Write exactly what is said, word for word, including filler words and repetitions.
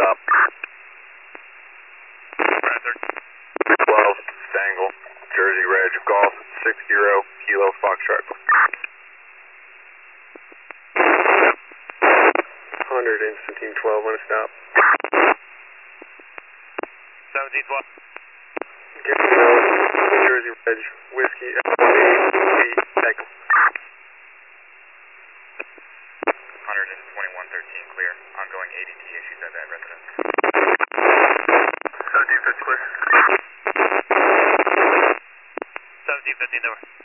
stop. twelve, Stangle, Jersey Reg, Golf, six zero, Kilo, Foxtrot. one hundred, Instantine twelve, want to stop. seventeen twelve. Get to New Jersey Reg, Whiskey, eight, Echo. one twenty-one thirteen, clear. Ongoing A D T issues at that residence. seventeen fifty, clear. seventeen fifteen, over.